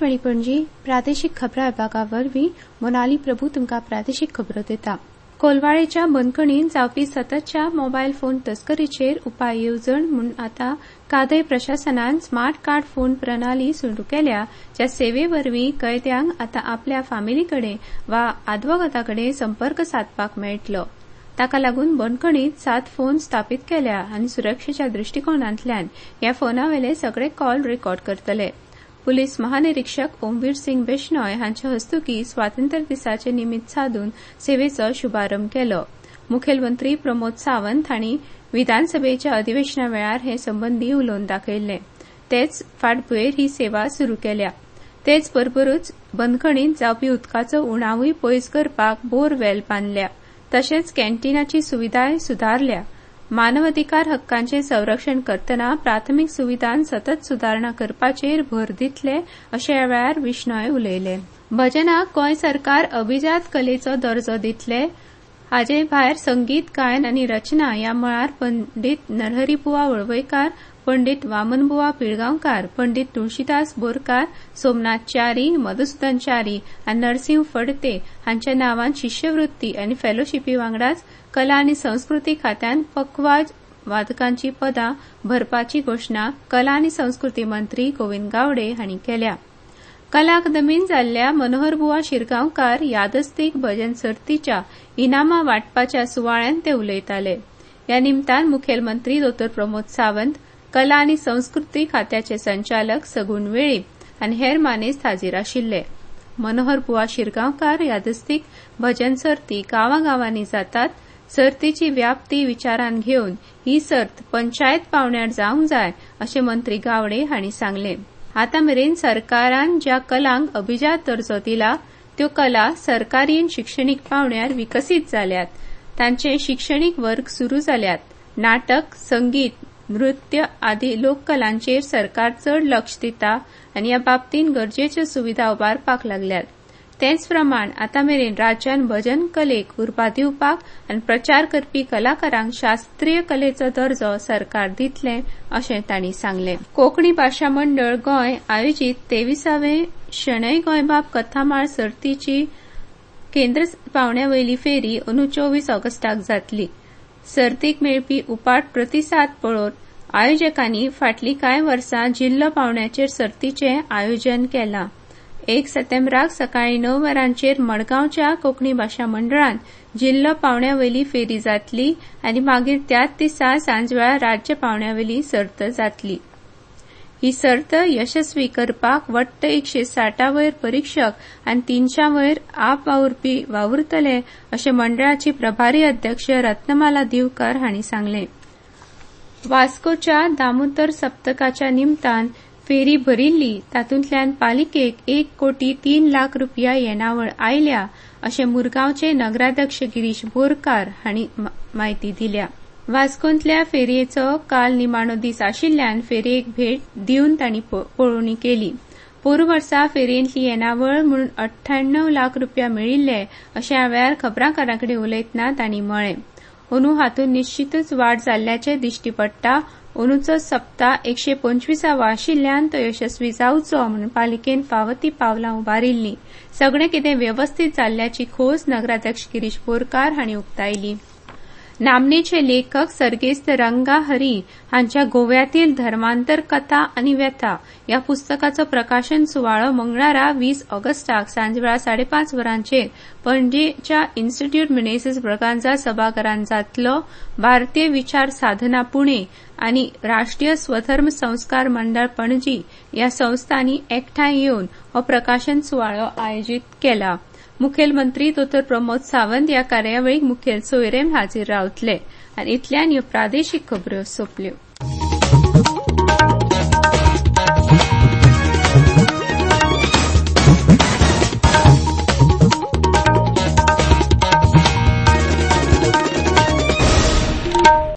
आकाशवाणी पणजी प्रादेशीक खबरां विभागावरवीं मोनाली प्रभू तुमकां प्रादेशीक खबरो दिता। कोलवाळेच्या बंदखणीत जावपी सततच्या मोबायल फोन तस्करीचेर उपाय येवजण म्हूण आतां कादय प्रशासनान स्मार्ट कार्ड फोन प्रणाली सुरू केल्या, ज्या सेवेवरवीं कैद्यांक आतां आपल्या फामिलीकडेन वा आदवोगादाकडेन संपर्क सादपाक मेळटलो। ताका लागून बंदखणीत 7 फोन स्थापीत केल्या आनी सुरक्षेच्या दृश्टिकोनांतल्यान ह्या फोनावेले सगळे कॉल रेकॉर्ड करतले। पुलीस महानिरीक्षक ओमवीर सिंग बिश्नोय हांच्या हस्तुकीं स्वातंत्र्य दिसाचे निमित्त साधून सेवेचो शुभारंभ केलो। मुखेलमंत्री प्रमोद सावंत हांणी विधानसभेच्या अधिवेशना वेळार हे संबंदी उलोवन दाखयले। तेच फाटभुंयेर ही सेवा सुरू केल्या। तेच बरोबरूच बंदखणीत जावपी उदकाचो उणावूय पयस करपाक बोरवेल बांदल्या, तशेंच कॅन्टीनाची सुविधाय सुदारल्या। मानवाधिकार हक्कांचे संरक्षण करतना प्राथमीक सुविधांत सतत सुदारणा करपाचेर भर दितले अशें ह्या वेळार बिश्नोय उलयले। भजनाक गोंय सरकार अभिजात कलेचो दर्जो दितले। हाचे भायर संगीत, गायन आनी रचना ह्या मळार पंडीत नरहरीबुवा वळवयकार, पंडीत वामनबुवा पिळगांवकार, पंडीत तुळशीदास बोरकार, सोमनाथ च्यारी, मधुसूदन च्यारी आनी नरसिंह फडते हांच्या नांवान शिश्यवृत्ती आनी फेलोशिपी वांगडाच कला आनी संस्कृती खात्यान पखवाज वादकांची पदां भरपाची घोशणा कला आनी संस्कृती मंत्री गोविंद गावडे हांणी केल्या। कला अकादमीन जाल्ल्या मनोहरबुवा शिरगांवकार यादस्तीक भजन सर्तीच्या इनामां वांटपाच्या सुवाळ्यान ते उलयताले। ह्या निमतान मुखेलमंत्री डॉ प्रमोद सावंत, कला आनी संस्कृती खात्याचे संचालक सगूण वेळीप आनी हेर मानेस्त हाजीर आशिल्ले। मनोहरबुवा शिरगांवकार यादस्तीक भजन सर्ती गांवांगांवांनी जातात। सर्तीची व्याप्ती विचारान घेवन ही सर्त पंचायत पावण्यार जावंक जाय अशें मंत्री गावडे हांणी सांगले। आतां मेरेन सरकारान ज्या कलांक अभिजात दर्जो दिला त्यो कला सरकारी शिक्षणीक पावण्यार विकसीत जाल्यात। तांचे शिक्षणीक वर्ग सुरू जाल्यात। नाटक, संगीत, नृत्य आदी लोककलांचेर सरकार चड लक्ष दिता आनी ह्या बाबतींत गरजेच्यो सुविधा उबारपाक लागल्यात। तेच प्रमाण आतां मेरेन राज्यान भजन कलेक उर्बा दिवपाक आनी प्रचार करपी कलाकारांक शास्त्रीय कलेचो दर्जो सरकार दितले अशें तांणी सांगले। कोंकणी भाशा मंडळ गोंय आयोजीत 23वे शणै गोंयबाब कथामाळ सर्तीची केंद्र पावण्यावयली फेरी अंदू 24 ऑगस्टाक जातली। सर्तीक मेळपी उपाट प्रतिसाद पळोवन आयोजकांनी फाटलीं कांय वर्सां जिल्लो पावण्याचेर सर्तीचें आयोजन केलां। 1 सप्टेंबराक सकाळीं 9 वरांचेर मडगांवच्या कोंकणी भाशा मंडळान जिल्लो पावण्यावयली फेरी जातली आनी मागीर त्याच दिसा सांजवेळा राज्य पावण्यावयली सर्त जातली। ही सर्त यशस्वी करपाक वट्ट 160 वयर परीक्षक आनी 300 वयर वावुरपी वावुरतले अशें मंडळाची प्रभारी अध्यक्ष रत्नमाला दिवकर हांणी सांगलें। वास्कोच्या दामोदर सप्तकाच्या निमतान फेरी भरिल्ली, तातूंतल्यान पालिकेक 1 कोटी 3 लाख रुपया येणावळ आयल्या अशें मुरगांवचे नगराध्यक्ष गिरीश बोरकार हांणी म्हायती दिल्या। वास्कोंतल्या फेरयेचो काल निमाणो दीस आशिल्ल्यान फेरयेक भेट दिवन तांणी पळोवणी केली। पोरू वर्सा फेरयेंतली येणावळ म्हणून 98 लाख रुपया मेळिल्ले अशें ह्या वेळार खबराकारांकडेन उलयतना तांणी म्हळें। अंदू हातूंत निश्चितूच वाड जाल्ल्याचे दिश्टी पडटा। अंदूचो सप्ता 125वा आशिल्ल्यान तो यशस्वी जावचो म्हणून पालिकेन फावो ती पावलां उबारिल्लीं। सगळें कितें व्यवस्थीत जाल्ल्याची खोस नगराध्यक्ष गिरीश बोरकार हांणी उक्तायली। नामनेचे लेखक सर्गेस्त रंगा हरी हांच्या गोव्यातील धर्मांतर कथा आनी व्यथा ह्या पुस्तकाचो प्रकाशन सुवाळो मंगळारा 20 ऑगस्टाक सांजवेळा 5:30 वरांचेर पणजेच्या इन्स्टिट्यूट मिनेसीस ब्रगांझा सभाघरांत जातलो। भारतीय विचार साधना पुणे आनी राष्ट्रीय स्वधर्म संस्कार मंडळ पणजी ह्या संस्थांनी एकठांय येवन हो प्रकाशन सुवाळो आयोजीत केला। मुखेलमंत्री डॉ प्रमोद सावंत ह्या कार्यावळीक मुखेल सोयरेन हाजीर रावतले। आनी इतल्यान ह्यो प्रादेशीक खबरो सोंपल्यो।